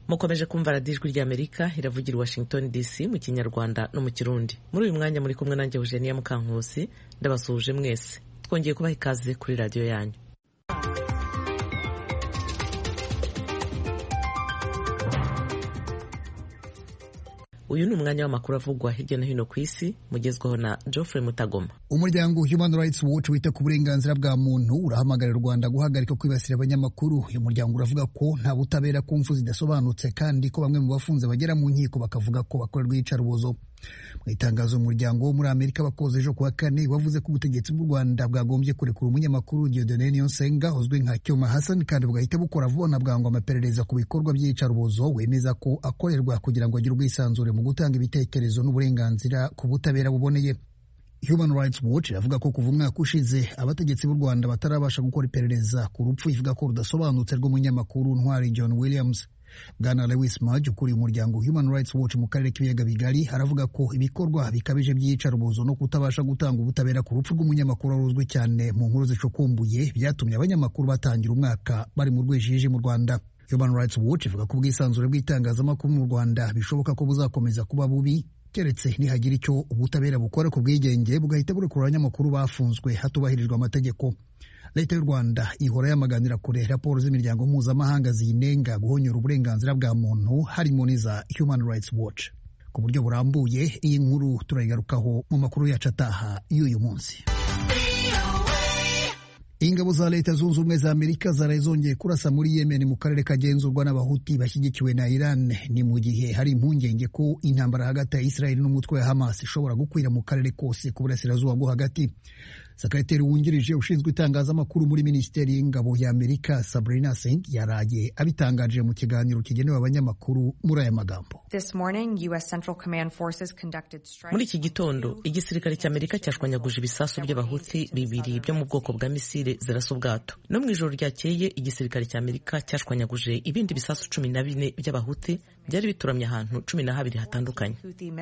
mukomeje kumva radiyo ijwi ry'Amerika iravugira i Washington DC mu kinyarwanda no mu kirundi. Muri uyu mwanya muri kumwe nanjye Eugenia Mukankusi, ndabasuhuje mwese, twongeye kubaha ikaze kuri radiyo yanyu. Uyu ni umwanya w'amakuru avugwa hirya no hino ku isi, mugezwaho na Geoffrey Mutagoma. Umuryango Human Rights Watch wita ku burenganzira bwa muntu urahamagarira u Rwanda guhagarika kwibasira abanyamakuru. Uyu muryango uravuga ko nta butabera ku mfu zidasobanutse kandi ko bamwe mu bafunze bagera mu nkiko bakavuga ko bakorerwa iyicarubozo. Mu itangazo umuryango wo muri Amerika bakoze ejo kuwa kane wavuze ko ubutegetsi bw'u Rwanda bwagombye kurekura umunyamakuru Dieudonné Niyonsenga uzwi nka Cyoma Hassan kandi bugahita bukora vuba na bwangu amaperereza ku bikorwa by'iyicarubozo, wemeza ko akorerwa kugira ngo agire ubwisanzure mu gutanga ibitekerezo n'uburenganzira ku butabera buboneye. Human Rights Watch iravuga ko kuva umwaka ushize abategetsi b'u Rwanda batarabasha gukora iperereza ku rupfu ivuga ko rudasobanutse rw'umunyamakuru Ntwari John Williams. Bwana Lewis Mudge ukuriye umuryango Human Rights Watch mu karere k'ibiyaga bigari aravuga ko ibikorwa bikabije by'iyicarubozo no kutabasha gutanga ubutabera ku rupfu rw'umunyamakuru waruzwi cyane mu nkuru zicukumbuye byatumye abanyamakuru batangira umwaka bari mu rwijiji mu Rwanda. Human Rights Watch ivuga ko ubwisanzure bw'itangazamakuru mu Rwanda bishoboka ko buzakomeza kuba bubi keretse nihagira icyo ubutabera bukora ku bwigenge bugahita burekura abanyamakuru bafunzwe hatubahirijwe amategeko. Leta y'u Rwanda ihora yamaganira kure raporo z'imiryango mpuzamahanga ziyinenga guhonyora uburenganzira bwa muntu harimo n'iza Human Rights Watch. Ku buryo burambuye iyi nkuru turayigarukaho mu makuru yacu ataha y'uyu munsi. Ingabo za Leta Zunze Ubumwe za Amerika zaraye zongeye kurasa muri Yemen mu karere kagenzurwa n'abahuti bashyigikiwe na Iran. Ni mu gihe hari impungenge ko intambara hagati ya Israel n'umutwe wa Hamas ishobora gukwira mu karere kose ku burasirazuba bwo hagati. Sekretari wungirije ushinzwe itangazamakuru muri Minisiteri y'Ingabo ya Amerika Sabrina Singh yaraye abitangaje mu kiganiro kigenewe abanyamakuru muri aya magambo. Muri iki gitondo igisirikare cy'Amerika cyashwanyaguje ibisasu by'abahuti bibiri byo mu bwoko bwa misile zirasa ubwato. No mu ijoro ryakeye igisirikare cy'Amerika cyashwanyaguje ibindi bisasu 14 by'abahuti byari bituramye ahantu 12 hatandukanye.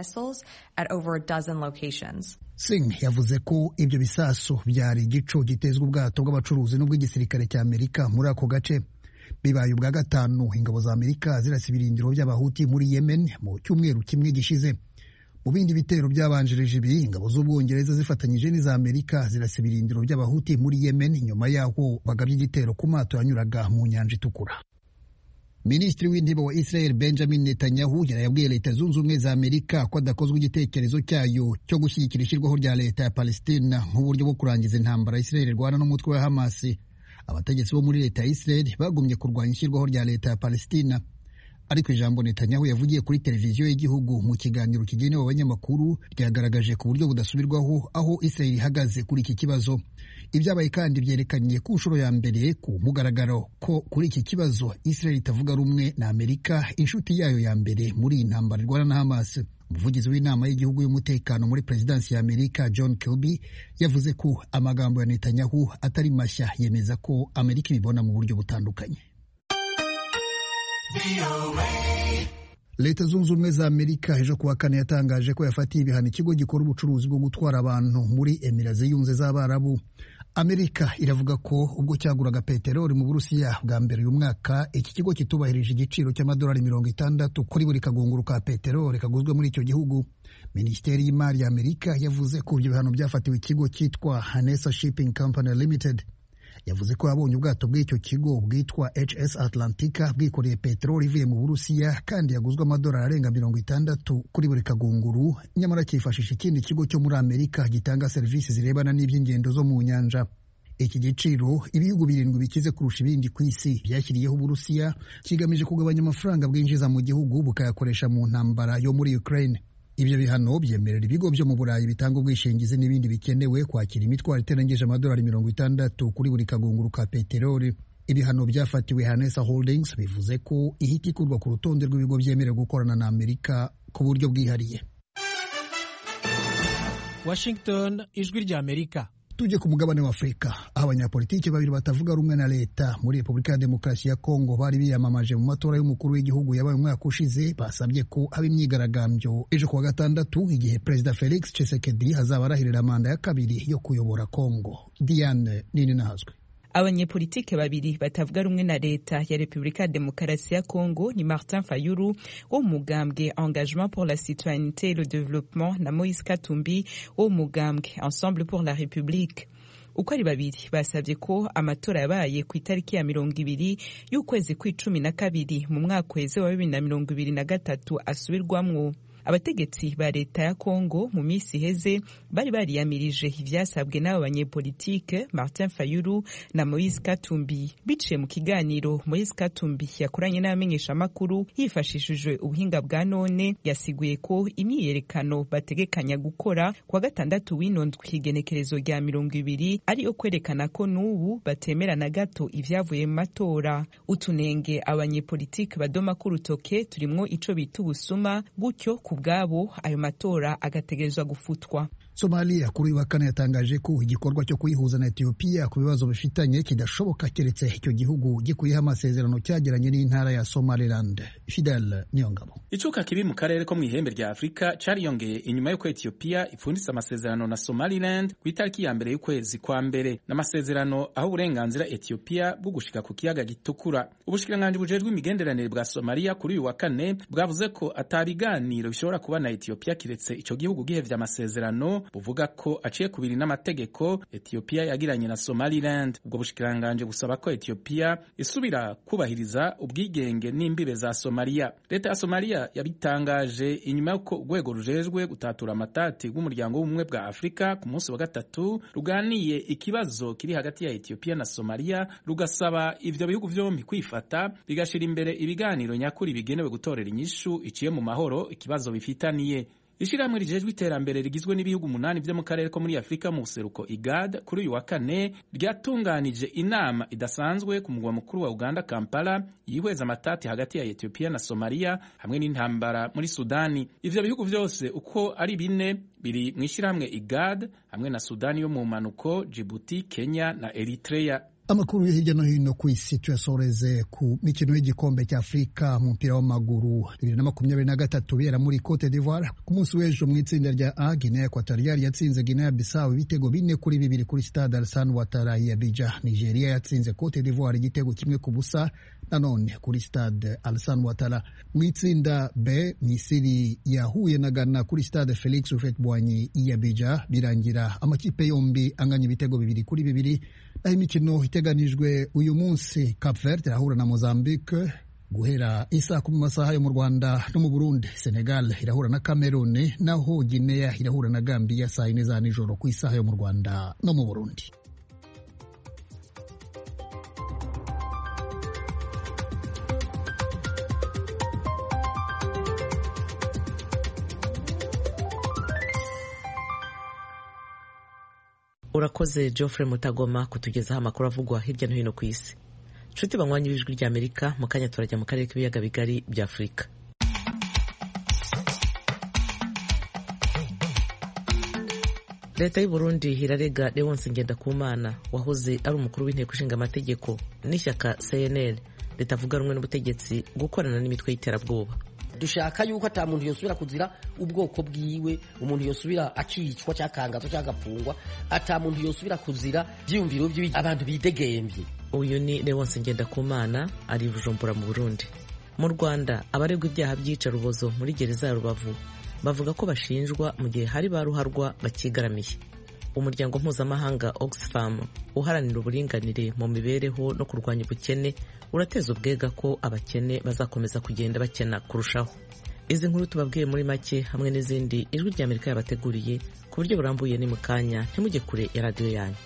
Singh yavuze ko ibyo bisasu byari igico gitezwa ubwato bw'abacuruzi n'ubw'igisirikare cy'Amerika muri ako gace. Bibaye ubwa gatanu ingabo za Amerika zirasa ibirindiro by'abahuti muri Yemen mu cyumweru kimwe gishize. Mu bindi bitero byabanjirije ibi ingabo z'Ubwongereza zifatanyije n'iza Amerika zirasa ibirindiro by'abahuti muri Yemen nyuma yaho bagabye igitero ku mato yanyuraga mu nyanja itukura. Minisitiri w'intebe wa Israel Benjamin Netanyahu yarayabwiye Leta Zunze Ubumwe za Amerika ko adakozwe igitekerezo cyayo cyo gushyigikira ishyirwaho rya leta ya Palestina nk'uburyo bwo kurangiza intambara Israel irwana n'umutwe wa Hamas. Abategetsi bo muri leta ya Israel bagumye kurwanya ishyirwaho rya leta ya Palestina, ariko ijambo Netanyahu yavugiye kuri televiziyo y'igihugu mu kiganiro kigenewe abanyamakuru ryagaragaje ku buryo budasubirwaho aho Israel ihagaze kuri iki kibazo. Ibyabaye kandi byerekanye ku nshuro ya mbere ku mugaragaro ko kuri iki kibazo Israel itavuga rumwe na Amerika, inshuti yayo ya mbere muri iyi ntambara irwana na Hamas. Umuvugizi w'inama y'igihugu y'umutekano muri perezidansi ya Amerika John Kirby yavuze ko amagambo ya Netanyahu atari mashya, yemeza ko Amerika ibibona mu buryo butandukanye. Leta Zunze Ubumwe za Amerika ejo kuwa kane yatangaje ko yafatiye ibihano ikigo gikora ubucuruzi bwo gutwara abantu muri Emirate Zunze z'Abarabu. Amerika iravuga ko ubwo cyaguraga peteroli mu Burusiya bwa mbere uyu mwaka, iki kigo kitubahirije igiciro cy'amadolari 60 kuri buri kagunguru ka peteroli kaguzwe muri icyo gihugu. Minisiteri y'Imari ya Amerika yavuze ko ibyo bihano byafatiwe ikigo cyitwa Hanesa Shipping Company Limited. Yavuze ko yabonye ubwato bw'icyo kigo bwitwa HS Atlantica bwikoreye peteroli ivuye mu Burusiya kandi yaguzwe amadolari arenga 60 kuri buri kagunguru, nyamara cyifashisha ikindi kigo cyo muri Amerika gitanga serivisi zirebana n'iby'ingendo zo mu nyanja. Iki giciro ibihugu 7 bikize kurusha ibindi ku isi byashyiriyeho Uburusiya kigamije kugabanya amafaranga bwinjiza mu gihugu bukayakoresha mu ntambara yo muri Ukraine. Ibyo bihano byemerera ibigo byo mu Burayi bitanga ubwishingizi n'ibindi bikenewe kwakira imitwaro itarengeje amadolari 60 kuri buri kagunguru ka peteroli. Ibihano byafatiwe Hanesa Holdings bivuze ko ihita ikurwa ku rutonde rw'ibigo byemerewe gukorana na Amerika ku buryo bwihariye. Washington, ijwi rya Amerika. Tujye ku mugabane wa Afurika aho abanyapolitiki babiri batavuga rumwe na leta muri Repubulika ya Demokarasi ya Kongo bari biyamamaje mu matora y'umukuru w'igihugu yabaye umwaka ushize, basabye ko haba imyigaragambyo ejo kuwa gatandatu igihe Perezida Felix Tshisekedi hazaba arahirira manda ya kabiri yo kuyobora Kongo. Diane Nini Nahazwe. abanyepolitike babiri batavuga rumwe na leta ya Repubulika ya Demokarasi ya Kongo ni Martin Fayulu wo mu mugambwe Engagement pour la Citoyenneté et le Développement na Moïse Katumbi wo mu mugambwe Ensemble pour la République. Uko ari babiri basabye ko amatora yabaye ku itariki ya 20 y'ukwezi kwa12 mu mwaka weze wa 2023 asubirwamwo. Abategetsi ba leta ya Kongo mu misi iheze bari bariyamirije ivyasabwe n'abo banyepolitike Martin Fayulu na Moïse Katumbi. Biciye mu kiganiro, Moïse Katumbi yakoranye n'abamenyesha makuru hifashishijwe ubuhinga bwa none, yasiguye ko imyiyerekano bategekanya gukora kwa gatandatu w'inondwi igenekerezo rya 20 ari yo kwerekana ko n'ubu batemera na gato ivyavuye mu matora. Utunenge abanyepolitike badoma ku rutoke turimwo ico bita ubusuma, gutyo kubwabo ayo matora agategerezwa gufutwa. Somalia kuri wa kane yatangaje ko igikorwa cyo kuyihuza na Ethiopia ku bibazo bifitanye kidashoboka keretse icyo gihugu gikuyeho amasezerano cyagiranye n'intara ya Somaliland. Fidel Niyongabo. Icuka kibi mu karere ko mu ihembe rya Afrika cariyongeye inyuma y'uko Ethiopia ipfunditse amasezerano na Somaliland ku itariki ya mbere y'ukwezi kwa mbere, n'amasezerano aho uburenganzira Ethiopia bwo gushika ku kiyaga gitukura. Ubushikiranganji bujejwe imigenderanire bwa Somalia kuri uyu wa kane bwavuze ko atabiganiro bishobora kuba na Ethiopia kiretse ico gihugu gihevye amasezerano buvuga ko aciye kubiri n'amategeko Ethiopia yagiranye na Somaliland. Ubwo bushikiranganje busaba ko Ethiopia isubira kubahiriza ubwigenge n'imbibe za Somalia. Leta ya Somalia yabitangaje inyuma y'uko urwego rujejwe gutatura amatati rw'umuryango w'ubumwe bwa Afrika ku munsi wa gatatu ruganiye ikibazo kiri hagati ya Ethiopia na Somalia, rugasaba ivyo bihugu vyombi kwifata bigashira imbere ibiganiro nyakuri bigenewe gutorera inyishu iciye mu mahoro ikibazo bifitaniye. Ishirahamwe rijejwe iterambere rigizwe n'ibihugu 8 vyo mu karere ko muri Afrika mu buseruko IGAD kuri uyu wa kane ryatunganije inama idasanzwe ku mugwa mukuru wa Uganda Kampala yihweza amatati hagati ya Ethiopia na Somalia hamwe n'intambara muri Sudani. Ivyo bihugu vyose uko ari 4 biri mu ishirahamwe IGAD hamwe na Sudani yo mu manuko, Djibouti, Kenya na Eritrea. Amakuru yo hirya no hino ku isi tuyasoreze ku mikino y'igikombe cya Afrika mu mpira w'amaguru 2023 bera muri Cote d'Ivoire. Ku munsi w'ejo mu itsinda rya A, Guinea Equatorial yatsinze Guinea Bissau ibitego 4-2 kuri Stade Alassane Ouattara ya Abidjan. Nigeria yatsinze Cote d'Ivoire igitego 1-0 nanone kuri Stade Alassane Ouattara. Mu itsinda B, Misiri yahuye na Ghana kuri Stade Felix Houphouët-Boigny ya Abidjan, birangira amakipe yombi anganya ibitego 2-2. Aho imikino iteganijwe uyu munsi, Cape Verde irahura na Mozambique guhera isaa 10 masaha yo mu Rwanda no mu Burundi. Senegal irahura na Cameroon, naho Guinea irahura na Gambia saa 4 za nijoro ku isaha yo mu Rwanda no mu Burundi. Urakoze Geoffrey Mutagoma kutugezaho amakuru avugwa hirya no hino ku isi. Nshuti banywanyi b'Ijwi rya Amerika, mu kanya turajya mu karere k'ibiyaga bigari bya Afurika. Leta y'u Burundi irarega Leonce Ngendakumana wahoze ari umukuru w'inteko ishinga amategeko n'ishyaka CNL ritavuga rumwe n'ubutegetsi gukorana n'imitwe y'iterabwoba. Dushaka yuko ata muntu yosubira kuzira ubwoko bwiwe, umuntu yosubira akicwa cyakangazwa cyagapfungwa, ata muntu yosubira kuzira byiyumviro by'abantu bidegembye. Uyu ni Leonce Ngendakumana ari Bujumbura mu Burundi. Mu Rwanda abaregwa ibyaha byica rubozo muri gereza ya Rubavu bavuga ko bashinjwa mu gihe hari baruharwa bakigaramiye. Umuryango mpuzamahanga Oxfam uharanira uburinganire mu mibereho no kurwanya ubukene urateza ubwega ko abakene bazakomeza kugenda bakena kurushaho. Izi nkuru tubabwiye muri make hamwe n'izindi Ijwi rya Amerika yabateguriye ku buryo burambuye ni mu kanya, ntimujye kure ya radio yanyu.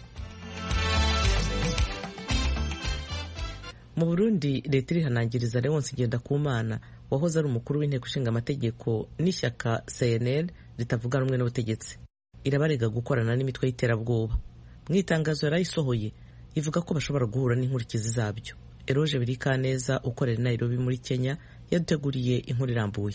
Mu Burundi leta irihanangiriza Leonce Ngendakumana wahoze ari umukuru w'inteko ishinga amategeko n'ishyaka CNL ritavuga rumwe n'ubutegetsi. Irabarega gukorana n'imitwe y'iterabwoba. Mu itangazo yarayisohoye ivuga ko bashobora guhura n'inkurikizi zabyo. Eroge Birikaneza ukorera Nairobi muri Kenya yaduteguriye inkuru irambuye.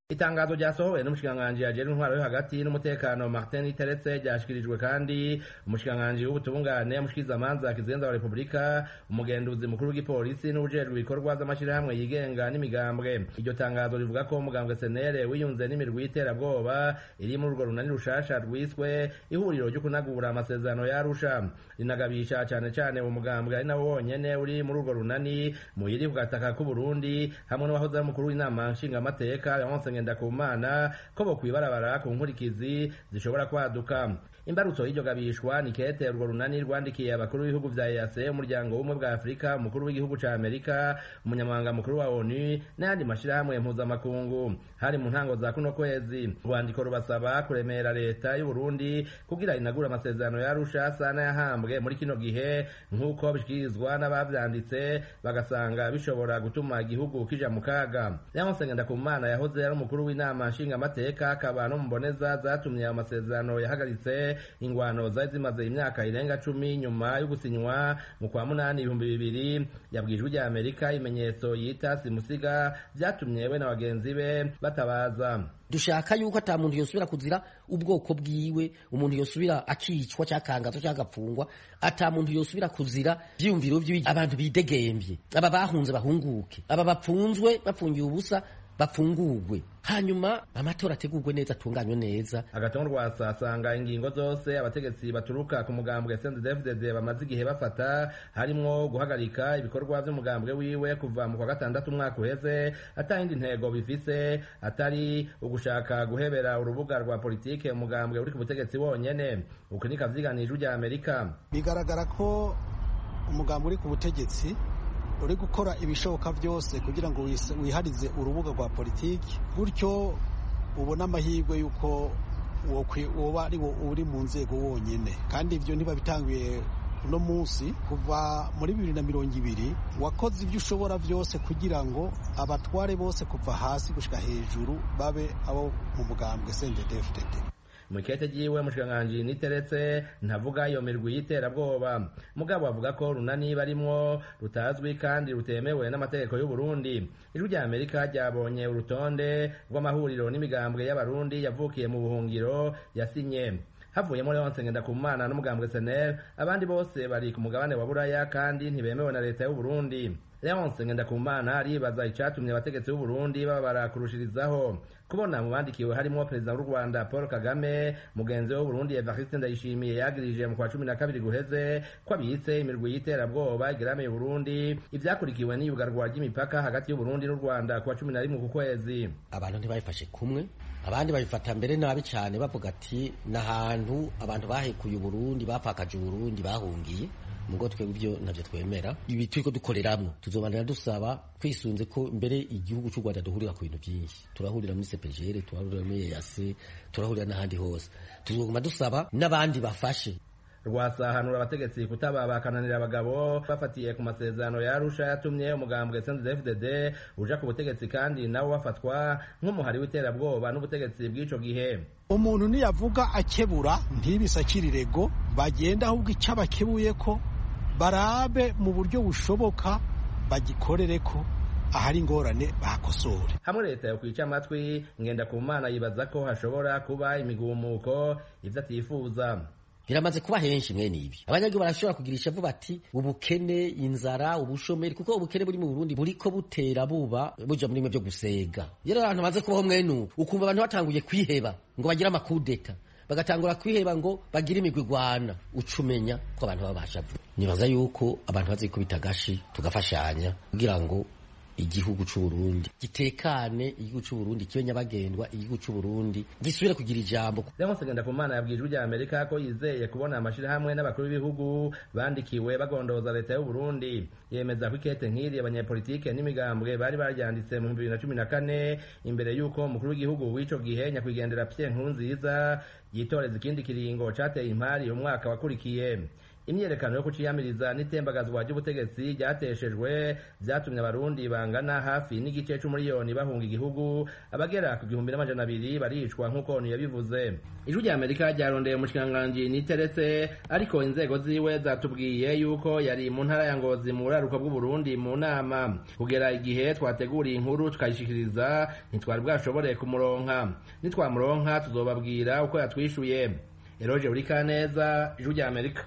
Itangazo ryasohowe n'umushikiranganji ajejwe intwaro yo hagati n'umutekano Martin Niteretse ryashikirijwe kandi umushikiranganji w'ubutungane mushikirizamanza kizenza wa Republika, umugenduzi mukuru w'igipolisi n'ubujejwe ibikorwa z'amashirahamwe yigenga n'imigambwe. Iryo tangazo rivuga ko umugambwe CNL wiyunze n'imirwi y'iterabwoba iri muri urwo runani rushasha rwiswe ihuriro ryo kunagura amasezerano ya Arusha. Rinagabisha cane cane uwo mugambwe ari nawo wonyene uri muri urwo runani muyiri ku gataka k'u Burundi hamwe n'abahoze ari umukuru w'inama nshingamateka Ndakumana ko bokwibarabara ku nkurikizi zishobora kwaduka. Imbarutso y'iryo gabishwa ni kete urwo runani rwandikiye abakuru b'ibihugu vya EAC, umuryango w'ubumwe bwa Afrika, umukuru w'igihugu ca Amerika, umunyamabanga mukuru wa ONU n'ayandi mashirahamwe mpuzamakungu. Hari mu ntango za kuno kwezi urwandiko rubasaba kuremera leta y'u Burundi kugira inagura amasezerano ya Arusha asa n'ayahambwe muri kino gihe nk'uko bishikirizwa n'abavyanditse, bagasanga bishobora gutuma igihugu kija mu kaga. Leonce Ngendakumana yahoze ari umukuru w'inama nshingamateka, akaba no mu mboneza zatumye ayo masezerano yahagaritse ingwano zari zimaze imyaka irenga 10 nyuma yo gusinywa mu kwa munani 2000. Yabwijwe rya Amerika imenyetso yita simusiga vyatumye we na bagenzi be batabaza. Dushaka yuko ata muntu yosubira kuzira ubwoko bwiwe, umuntu yosubira akicwa cyakangazwa cyagapfungwa, ata muntu yosubira kuzira vyumviro abantu bidegembye, aba bahunze bahunguke, aba bapfunzwe bapfungiye ubusa bapfungurwe, hanyuma amatora ategurwe neza, atunganywe neza. Agatongo rwasasanga ingingo zose abategetsi baturuka ku mugambwe CNDD-FDD bamaze igihe bafata, harimwo guhagarika ibikorwa vy'umugambwe wiwe kuva mu kwa gatandatu umwaka uheze, atayindi ntego bifise atari ugushaka guhebera urubuga rwa politike umugambwe uri ku butegetsi wonyene. Uko nika vyiganije rya Amerika. Bigaragara ko umugambwe uri ku butegetsi uri gukora ibishoboka byose kugira ngo wiharize urubuga rwa politiki, gutyo ubona amahirwe yuko woba ari wo uri mu nzego wonyene. Kandi ibyo ntibabitanguye uno munsi, kuva muri 2020 wakoze ibyo ushobora byose kugira ngo abatware bose kuva hasi gushika hejuru babe abo mu mugambwe CNDD-FDD. Mukete jiwe mushikiranganji Niteretse ntavuga iyo mirwi y'iterabwoba, mugabo avuga ko runani barimwo rutazwi kandi rutemewe n'amategeko y'u Burundi. Ijwi rya Amerika ryabonye urutonde rw'amahuriro n'imigambwe y'abarundi yavukiye mu buhungiro yasinye. Havuyemo Leonce Ngendakumana n'umugambwe CNL, abandi bose bari ku mugabane wa Buraya kandi ntibemewe na leta y'u Burundi. Leonce Ngendakumana aribaza icatumye abategetsi b'u Burundi babara kurushirizaho kubona mu bandikiwe harimo perezida w'u Rwanda Paul Kagame, mugenzi w'u Burundi Evariste Ndayishimiye yagirije mu kwa 12 guheze ko abitse imirwi y'iterabwoba igeramiye Burundi, ivyakurikiwe n'iyugarwa ry'imipaka hagati y'u Burundi n'u Rwanda kwa 11 ku kwezi. Abantu ntibafashe kumwe, abandi babifata mbere nabi cyane bavuga ati nahantu abantu bahekuye u Burundi, bapfakaje u Burundi, bahungiye. Mugo twebwe ibyo navyo twemera, ibi turiko dukoreramwo tuzobanira dusaba kwisunze ko mbere igihugu cy'u Rwanda duhurira ku bintu byinshi. Turahurira muri CPGR, turahurira muri EAC, turahurira n'ahandi hose. Tuzoguma dusaba n'abandi bafashe. Rwasahanura abategetsi kutaba bakananira abagabo bafatiye ku masezerano ya Arusha yatumye umugambwe CNDD-FDD uja ku butegetsi kandi nawo wafatwa nk'umuhari w'iterabwoba n'ubutegetsi bw'ico gihe. Umuntu niyavuga akebura ntibisakirirego, bagenda ahubwo icabakebuye ko barabe mu buryo bushoboka bagikorere ko ahari ingorane bakosore. Hamwe leta yo kwica amatwi, Ngendakumana yibaza ko hashobora kuba imigumuko ivyo atifuza. Biramaze kuba henshi mwene ibi. Abanyagihugu barashobora kugirisha vuba ati ubukene, inzara, ubushomeri, kuko ubukene buri mu Burundi buriko butera buba buja muri mwe byo gusega. Yero abantu baze kubaho mwene ukumva abantu batanguye kwiheba ngo bagira amakudeta, bagatangura kwiheba ngo bagira imigwigwana, ucumenya ko abantu babasha. Nibaza yuko abantu bazikubita gashi tugafashanya kugira ngo igihugu cy'u Burundi gitekane, igihugu cy'u Burundi kibe nyabagendwa, igihugu cy'u Burundi gisubire kugira ijambo. Leonce Ngendakumana yabwijwe rya Amerika ko yizeye kubona amashirahamwe n'abakuru b'ibihugu bandikiwe bagondoza leta y'u Burundi. Yemeza ko ikete nk'iri abanyepolitike n'imigambwe bari baryanditse mu 2014 imbere y'uko umukuru w'igihugu w'ico gihe nyakwigendera Pierre Nkurunziza yitoreza ikindi kiringo cateye impari umwaka wakurikiye. imyerekano yo kuciyamiriza n'itembagazwa ry'ubutegetsi ryateshejwe vyatumye abarundi bangana hafi n'igice c'umuriyoni bahunga igihugu, abagera ku 200,000 baricwa nk'uko ONU yabivuze. Ijwi rya Amerika ryarondeye umushikiranganji Niteretse, ariko inzego ziwe zatubwiye yuko yari mu ntara ya Ngozi mu buraruko bw'u Burundi mu nama. Kugera igihe twateguriye inkuru tukayishikiriza ntitwari bwashobore kumuronka. Nitwamuronka tuzobabwira uko yatwishuye. Eroje Urikaneza, Ijwi rya Amerika.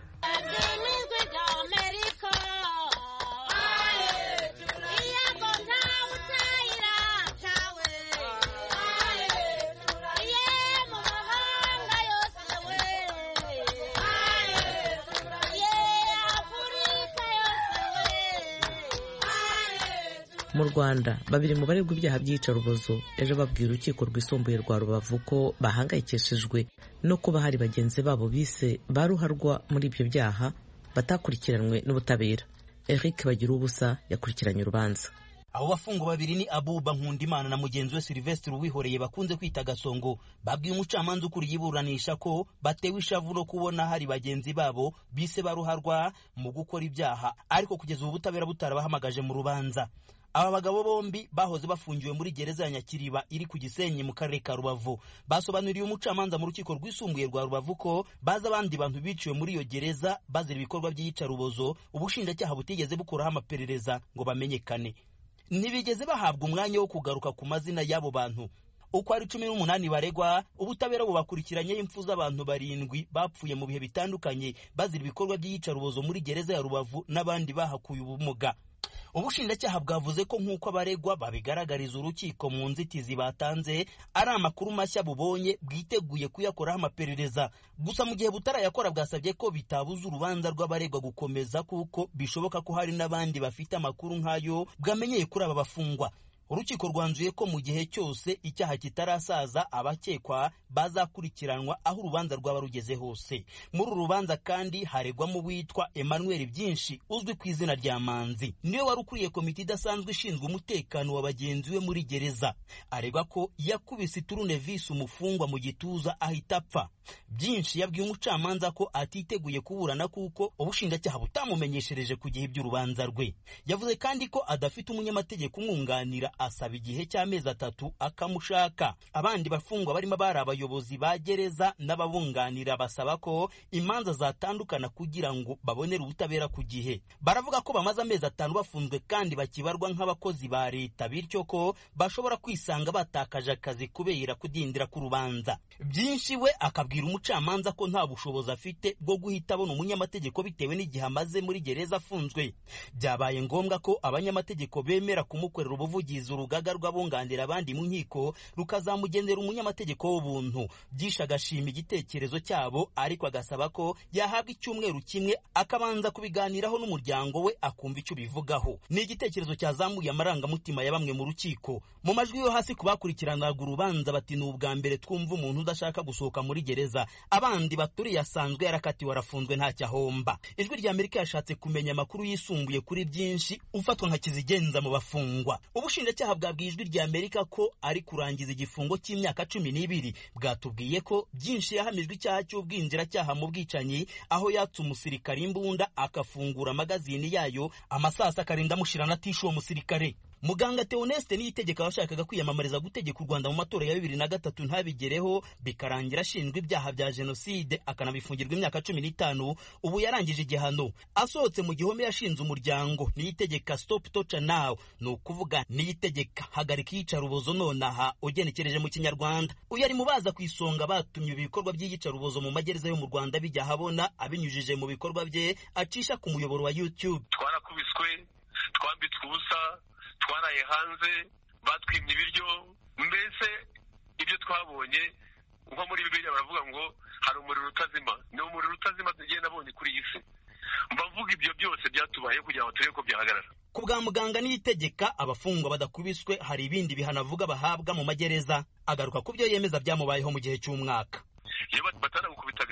Mu Rwanda babiri mu baregwa ibyaha by'iyicarubozo ejo babwira urukiko rwisumbuye rwa Rubavu ko bahangayikishijwe no kuba hari bagenzi babo bise baruharwa muri ibyo byaha batakurikiranwe n'ubutabera. Eric Bagirubusa yakurikiranye urubanza. Abo bafungwa babiri ni Abuba Nkundimana na mugenzi we Sylvestre Uwihoreye bakunze kwita Gasongo. Babwiye umucamanza ukuriye iburanisha ko batewe ishavu no kubona hari bagenzi babo bise baruharwa mu gukora ibyaha, ariko kugeza ubu butabera butarabahamagaje mu rubanza. Aba bagabo bombi bahoze bafungiwe muri gereza ya Nyakiriba iri ku Gisenyi mu karere ka Rubavu. Basobanuriye umucamanza mu rukiko rwisumbuye rwa Rubavu ko baza abandi bantu biciwe muri iyo gereza bazira ibikorwa by'iyicarubozo ubushinjacyaha butigeze bukoraho amaperereza ngo bamenyekane. Ntibigeze bahabwa umwanya wo kugaruka ku mazina y'abo bantu. Uko ari 18 baregwa, ubutabera bubakurikiranye impfu z'abantu 7 bapfuye mu bihe bitandukanye bazira ibikorwa by'iyicarubozo muri gereza ya Rubavu n'abandi bahakuye ubumuga. Ubushinjacyaha bwavuze ko nk'uko abaregwa babigaragariza urukiko mu nzitizi batanze ari amakuru mashya bubonye bwiteguye kuyakoraho amaperereza. Gusa mu gihe butarayakora bwasabye ko bitabuza urubanza rw'abaregwa gukomeza kuko bishoboka ko hari n'abandi bafite amakuru nk'ayo bwamenyeye kuri aba bafungwa. Urukiko rwanzuye ko mu gihe cyose icyaha kitarasaza abakekwa bazakurikiranwa aho urubanza rwaba rugeze hose. Muri uru rubanza kandi haregwamo witwa Emmanuel Byinshi uzwi ku izina rya Manzi, niwe wari ukuriye komite idasanzwe ishinzwe umutekano wa bagenzi we muri gereza. Aregwa ko yakubise turunevisi umufungwa mu gituza ahita apfa. Byinshi yabwiye umucamanza ko atiteguye kuburana kuko ubushinjacyaha butamumenyeshereje ku gihe by'urubanza rwe. Yavuze kandi ko adafite umunyamategeko umwunganira, asaba igihe cy'amezi 3 akamushaka. Abandi bafungwa barimo bari abayobozi ba gereza n'ababunganira basaba ko imanza zatandukana kugira ngo babonere ubutabera ku gihe. Baravuga ko bamaze amezi 5 bafunzwe kandi bakibarwa nk'abakozi ba leta, bityo ko bashobora kwisanga batakaje akazi kubera kudindira ku rubanza. Byinshi we akabwira umucamanza ko nta bushobozi afite bwo guhita abona umunyamategeko bitewe n'igihe amaze muri gereza afunzwe. Byabaye ngombwa ko abanyamategeko bemera kumukorera ubuvugizi urugaga rw'abunganira abandi mu nkiko rukazamugendera umunyamategeko w'ubuntu. Byinshi agashima igitekerezo cyabo, ariko agasaba ko yahabwa icyumweru kimwe akabanza kubiganiraho n'umuryango we akumva icyo bivugaho. Ni igitekerezo cyazamuye amarangamutima ya bamwe mu rukiko. Mu majwi yo hasi kubakurikiranaga urubanza bati ni ubwa mbere twumva umuntu udashaka gusohoka muri gereza. Abandi baturiye asanzwe yarakatiwe arafunzwe ntacyo ahomba. Ijwi rya Amerika yashatse kumenya amakuru yisumbuye kuri Byinshi ufatwa nka kizigenza mu bafungwa. Ubushinjacyaha bwabwiye Ijwi rya Amerika ko ari kurangiza igifungo cy'imyaka 12. Bwatubwiye ko Byinshi yahamijwe icyaha cy'ubwinjiracyaha mu bwicanyi aho yatse umusirikare imbunda akafungura magazini yayo amasasa akarinda amushirana atishe uwo musirikare. Muganga Theoneste Niyitegeka washakaga kwiyamamariza gutegeka u Rwanda mu matora ya 2003 ntabigereho bikarangira ashinjwa ibyaha bya jenoside akanabifungirwa imyaka 15. Ubu yarangije igihano asohotse mu gihome yashinze umuryango Niyitegeka Stop Torture Now, no kuvuga Niyitegeka hagarika iyicarubozo nonaha ugenekereje mu Kinyarwanda. Uyu ari mubaza kwisonga batumye ibikorwa by'iyicarubozo mu magereza yo mu Rwanda bijya habona abinyujije mu bikorwa bye acisha ku muyoboro wa YouTube. Twarakubiswe, twambitswe ubusa, twaraye hanze, batwimye ibiryo, mbese ibyo twabonye nko muri Bibiliya baravuga ngo hari umuriro utazima. Ni umuriro utazima tugiye nabonye kuri iyi si. Mbavuga ibyo byose byatubaye kugira ngo turebe ko byahagarara. Ku bwa muganga Niyitegeka abafungwa badakubiswe hari ibindi bihanavuga bahabwa mu magereza. Agaruka ku byo yemeza byamubayeho mu gihe cy'umwaka. Iyo bataragukubitaga bagufunga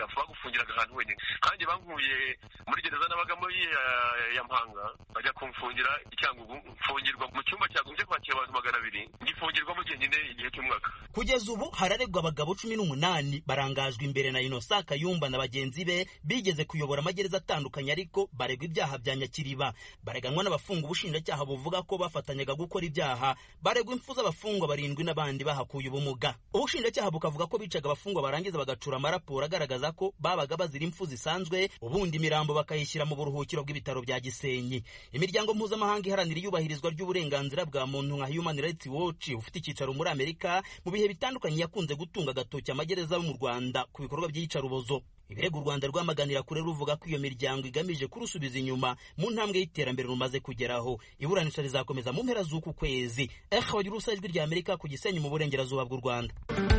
bamfungiraga ahantu wenyine, kandi bankuye muri gereza nabagamo ya Mpanga bajya kumfungira Icyangugu, mfungirwa mu cyumba cyagombye kwakira abantu 200, ngifungirwamo jyenyine igihe cy'umwaka. Kugeza ubu hararegwa abagabo 18 barangajwe imbere na Innocent Kayumba na bagenzi be bigeze kuyobora amagereza atandukanye, ariko baregwa ibyaha bya Nyakiriba. Bareganwa n'abafunga ubushinjacyaha buvuga ko bafatanyaga gukora ibyaha, baregwa impfu z'abafungwa 7 n'abandi bahakuye ubumuga. Ubushinjacyaha bukavuga ko bicaga abafungwa barangiza bagacura amaraporo agaragaza ko babaga bazira impfu zisanzwe, ubundi imirambo bakayishyira mu buruhukiro bw'ibitaro bya Gisenyi. Imiryango mpuzamahanga iharanira iyubahirizwa ry'uburenganzira bwa muntu nka Human Rights Watch ufite icyicaro muri Amerika mu bihe bitandukanye yakunze gutunga agatoki amagereza yo mu Rwanda ku bikorwa by'iyicarubozo. Ibirego u Rwanda rwamaganira kure ruvuga ko iyo miryango igamije kurusubiza inyuma mu ntambwe y'iterambere rumaze kugeraho. Iburanisha rizakomeza mu mpera z'uku kwezi. Bagira Ijwi rya Amerika ku Gisenyi mu burengerazuba bw'u Rwanda.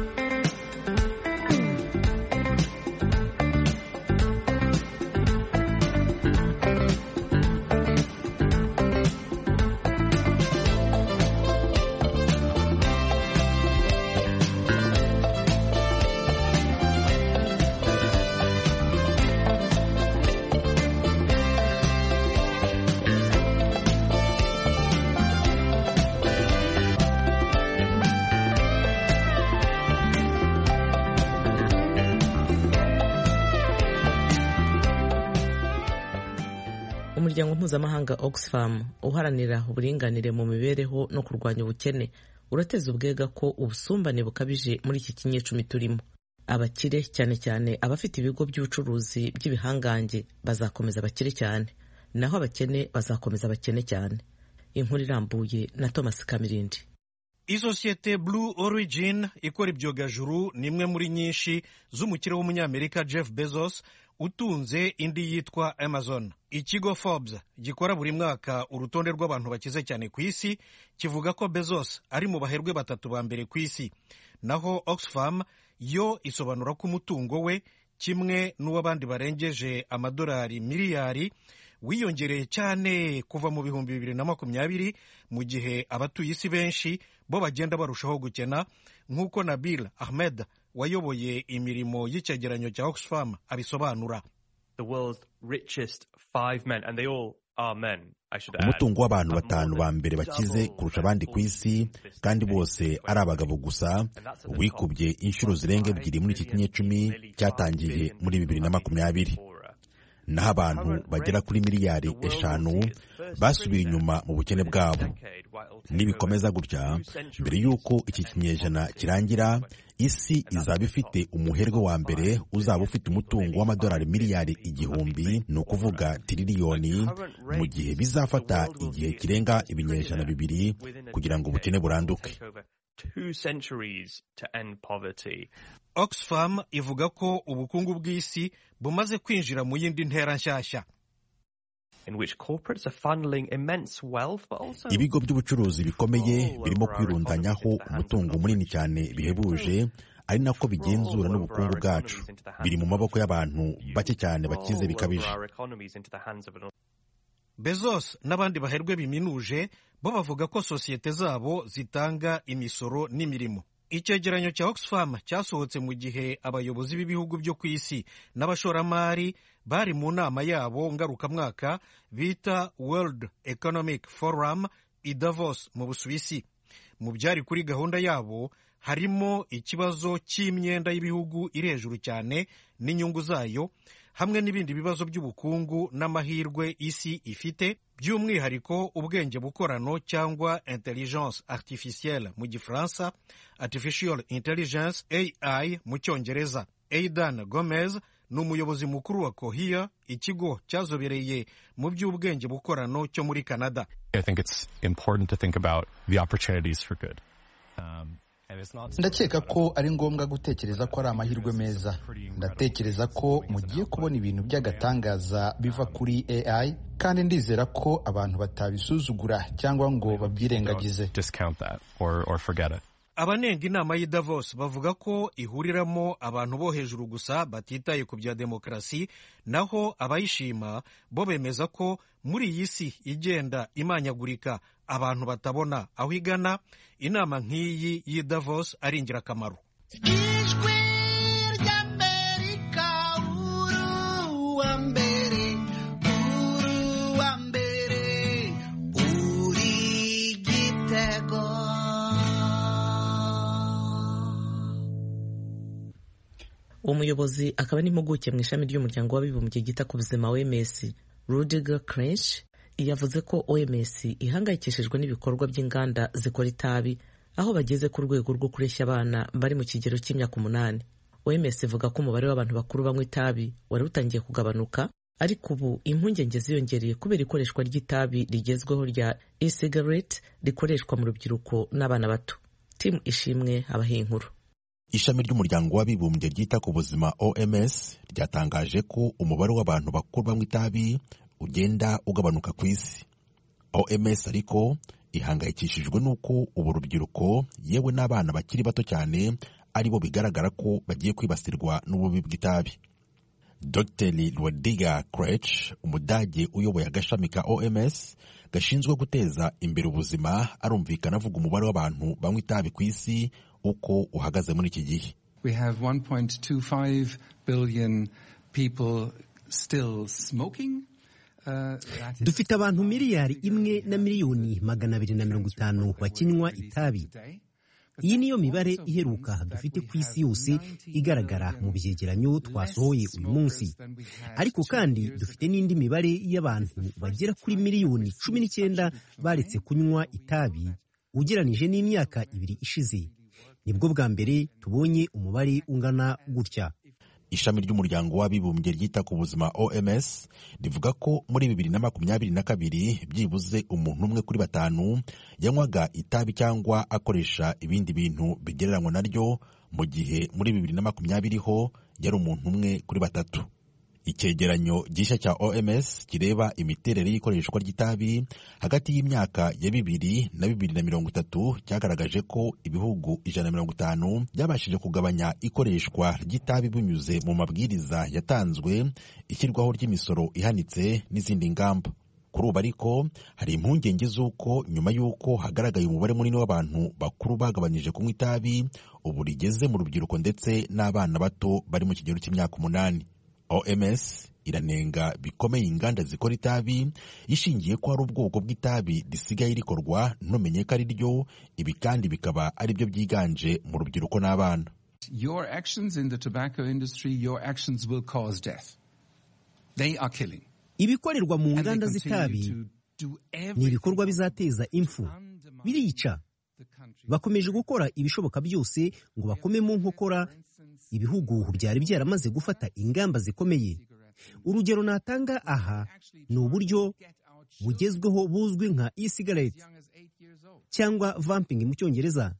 Umuryango mpuzamahanga Oxfam uharanira uburinganire mu mibereho no kurwanya ubukene urateza ubwega ko ubusumbane bukabije muri iki kinyecumi turimo. Abakire cyane cyane abafite ibigo by'ubucuruzi by'ibihangange bazakomeza bakire cyane, naho abakene bazakomeza bakene cyane. Inkuru irambuye na Thomas Kamirindi. Isosiyete Blue Origin ikora ibyogajuru ni imwe muri nyinshi z'umukire w'umunyamerika Jeff Bezos utunze indi yitwa Amazon. Ikigo Forbes gikora buri mwaka urutonde rw'abantu bakize cyane ku isi kivuga ko Bezos ari mu baherwe 3 ba mbere ku isi, naho Oxfam yo isobanura ko umutungo we kimwe n'uw'abandi barengeje $1 miliyari wiyongereye cyane kuva mu 2020 mu gihe abatuye isi benshi bo bagenda barushaho gukena, nk'uko Nabil Ahmed wayoboye imirimo y'icyegeranyo cya Oxfam abisobanura. Umutungo w'abantu 5 ba mbere bakize kurusha abandi ku isi, kandi bose ari abagabo gusa, wikubye inshuro zirenga 2 muri iki kinyecumi cyatangiye muri 2020. Naho abantu bagera kuri miliyari 5 basubira inyuma mu bukene bwabo. Nibikomeza gutya, mbere y'uko iki kinyejana kirangira, isi izaba ifite umuherwe wa mbere uzaba ufite umutungo w'amadolari miliyari 1,000, ni ukuvuga tiriliyoni, mu gihe bizafata igihe kirenga ibinyejana 2 kugira ngo ubukene buranduke. Oxfam ivuga ko ubukungu bw'isi bumaze kwinjira mu yindi ntera nshyashya. Ibigo by'ubucuruzi bikomeye birimo kwirundanyaho umutungo munini cyane bihebuje, ari nako bigenzura n'ubukungu bwacu. Biri mu maboko y'abantu bake cyane bakize bikabije. Bezos n'abandi baherwe biminuje bo bavuga ko sosiyete zabo zitanga imisoro n'imirimo. Icyegeranyo cya Oxfam cyasohotse mu gihe abayobozi b'ibihugu byo ku isi n'abashoramari bari mu nama yabo ngarukamwaka bita World Economic Forum i Davos mu Busuwisi. Mu byari kuri gahunda yabo harimo ikibazo cy'imyenda y'ibihugu iri hejuru cyane n'inyungu zayo, hamwe n'ibindi bibazo by'ubukungu n'amahirwe isi ifite, by'umwihariko ubwenge bukorano cyangwa intelligence artificielle mu Gifaransa, artificial intelligence AI mu Cyongereza. Aidan Gomez ni umuyobozi mukuru wa Cohere, ikigo cyazobereye mu by'ubwenge bukorano cyo muri Canada. I think it's important to think about the opportunities for good. Ndakeka ko ari ngombwa gutekereza ko ari amahirwe meza. Ndatekereza ko mugiye kubona ibintu by'agatangaza biva kuri AI, kandi ndizera ko abantu batabisuzugura cyangwa ngo babyirengagize. Abanenga inama y'i Davos bavuga ko ihuriramo abantu bo hejuru gusa batitaye ku bya demokarasi, naho abayishima bo bemeza ko muri iyi si igenda imanyagurika abantu batabona aho igana, inama nk'iyi y'i Davos ari ingirakamaro. Ijwi ry'Amerika umuyobozi akaba n'impuguke mu ishami ry'umuryango w'abibumbye ryita ku buzima OMS Rudiger Krensch yavuze ko OMS ihangayikishijwe n'ibikorwa by'inganda zikora itabi aho bageze ku rwego rwo kureshya abana bari mu kigero cy'imyaka 8. OMS ivuga ko umubare w'abantu bakuru banywa itabi wari utangiye kugabanuka, ariko ubu impungenge ziyongereye kubera ikoreshwa ry'itabi rigezweho rya e-cigarette rikoreshwa mu rubyiruko n'abana bato. Tim Ishimwe abaha inkuru. Ishami ry'umuryango w'abibumbye ryita ku buzima OMS ryatangaje ko umubare w'abantu bakuru banywa itabi ugenda ugabanuka ku isi. OMS ariko ihangayikishijwe n'uko ubu rubyiruko yewe n'abana bakiri bato cyane aribo bigaragara ko bagiye kwibasirwa n'ububi bw'itabi. Dr. Rudiger Kretsch, umudage uyoboye agashami ka OMS gashinzwe guteza imbere ubuzima, arumvikana avuga umubare w'abantu banywa itabi ku isi uko uhagaze muri iki gihe. We have 1.25 billion people still smoking. Dufite abantu miliyari 1,250,000 bakinywa itabi. Iyi niyo mibare iheruka dufite ku isi yose igaragara mu byegeranyo twasohoye uyu munsi. Ariko kandi dufite n'indi mibare y'abantu bagera kuri miliyoni 19 baretse kunywa itabi ugeranije n'imyaka 2 ishize. Nibwo bwa mbere tubonye umubare ungana gutya. Ishami ry'umuryango w'abibumbye ryita ku buzima OMS rivuga ko muri 2022 byibuze umuntu umwe kuri 5 yanywaga itabi cyangwa akoresha ibindi bintu bigereranywa naryo, mu gihe muri 2020 ho yari umuntu umwe kuri 3. Icyegeranyo gishya cya OMS kireba imiterere y'ikoreshwa ry'itabi hagati y'imyaka ya 2000 na 2030 cyagaragaje ko ibihugu 150 byabashije kugabanya ikoreshwa ry'itabi binyuze mu mabwiriza yatanzwe, ishyirwaho ry'imisoro ihanitse n'izindi ngamba. Kuri ubu ariko hari impungenge z'uko nyuma y'uko hagaragaye umubare munini w'abantu bakuru bagabanyije kunywa itabi, ubu rigeze mu rubyiruko ndetse n'abana bato bari mu kigero cy'imyaka 8. OMS iranenga bikomeye inganda zikora itabi ishingiye ko hari ubwoko bw'itabi risigaye rikorwa ntumenye ko ari ryo, ibi kandi bikaba ari byo byiganje mu rubyiruko n'abana. Your actions in the tobacco industry, your actions will cause death. They are killing. Ibikorerwa mu nganda z'itabi ni ibikorwa bizateza impfu, birica. Bakomeje gukora ibishoboka byose ngo bakome mu nkokora ibihugu byari byaramaze gufata ingamba zikomeye. Urugero natanga aha ni uburyo bugezweho buzwi nka e-cigarette cyangwa vamping mu Cyongereza,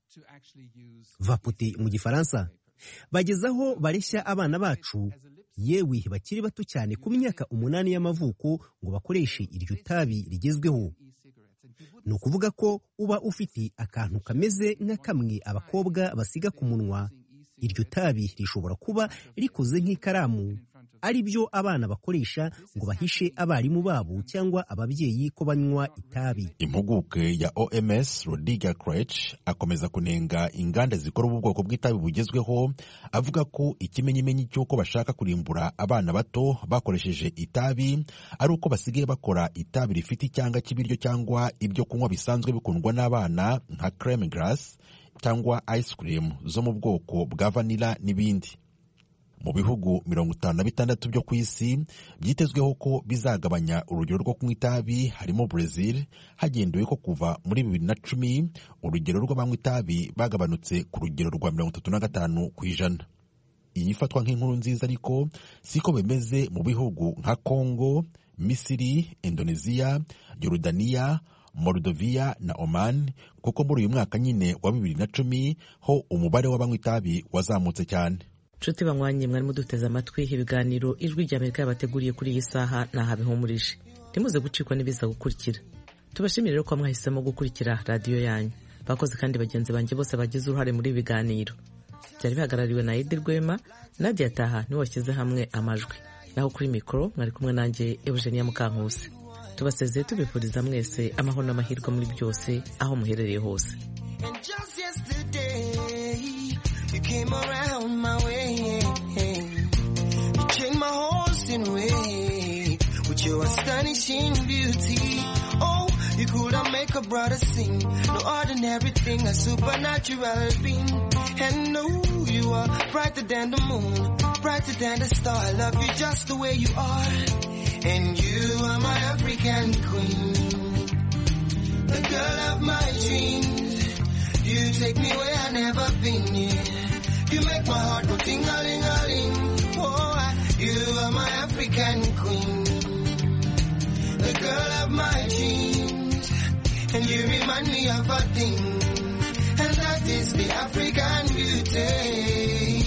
vapote mu Gifaransa. Bagezaho bareshya abana bacu yewe bakiri bato cyane ku myaka 8 y'amavuko ngo bakoreshe iryo tabi rigezweho. Ni ukuvuga ko uba ufite akantu kameze nka kamwe abakobwa basiga ku munwa. Iryo tabi rishobora kuba rikoze nk'ikaramu, ari byo abana bakoresha ngo bahishe abarimu babo cyangwa ababyeyi ko banywa itabi. Impuguke ya OMS Rudiger Kretsch akomeza kunenga inganda zikora ubu bwoko bw'itabi bugezweho, avuga ko ikimenyimenyi cy'uko bashaka kurimbura abana bato bakoresheje itabi ari uko basigaye bakora itabi rifite icyanga cy'ibiryo cyangwa ibyo kunywa bisanzwe bikundwa n'abana nka creme glace cyangwa ice cream zo mu bwoko bwa vanilla n'ibindi. Mu bihugu 56 byo ku isi byitezweho ko bizagabanya urugero rwo kunywa itabi harimo Brazil, hagendewe ko kuva muri 2010 urugero rw'abanywa itabi bagabanutse ku rugero rwa 35%. Iyi ifatwa nk'inkuru nziza, ariko siko bimeze mu bihugu nka Congo, Misiri, Indonesia, Jordania, Moldovia na Oman, kuko muri uyu mwaka nyine wa 2010 ho umubare w'abanywa itabi wazamutse cyane. Nshuti banywanyi, mwari muduteze amatwi ibiganiro Ijwi ry'Amerika yabateguriye kuri iyi saha nahabihumurije. Ntimuze gucikwa n'ibiza gukurikira. Tubashimire rero ko mwahisemo gukurikira radiyo yanyu. Bakoze kandi bagenzi banjye bose bagize uruhare muri ibiganiro. Byari bihagarariwe na Edi Rwema, Nadia Taha niwe washyize hamwe amajwi. Naho kuri mikoro mwari kumwe nanjye Eugenia Mukankusi. Tubasezeye tubifuriza mwese amahoro n'amahirwe muri byose aho muherereye hose. You came around my way, you changed my horse in way with your astonishing beauty. Oh, you could make a brother sing. No ordinary thing, a supernatural being. And no, you are brighter than the moon. brighter than the star. I love you just the way you are. And you are my African queen, the girl of my dreams. You take me where I never been, yeah. You make my heart go ting-a-ling-a-ling. Oh, you are my African queen, the girl of my dreams. And you remind me of a thing, and that is the African beauty.